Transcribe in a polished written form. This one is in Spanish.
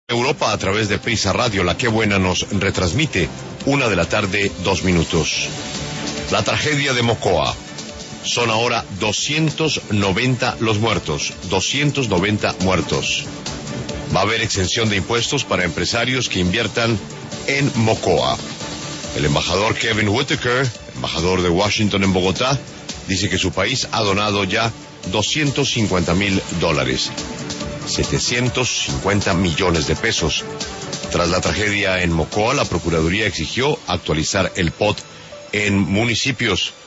Europa a través de Prisa Radio, la que buena nos retransmite 1:02 p.m. La tragedia de Mocoa. Son ahora 290 los muertos, 290 muertos. Va a haber exención de impuestos para empresarios que inviertan en Mocoa. El embajador Kevin Whitaker, embajador de Washington en Bogotá, dice que su país ha donado ya $250,000. 750 millones de pesos. Tras la tragedia en Mocoa, la Procuraduría exigió actualizar el POT en municipios.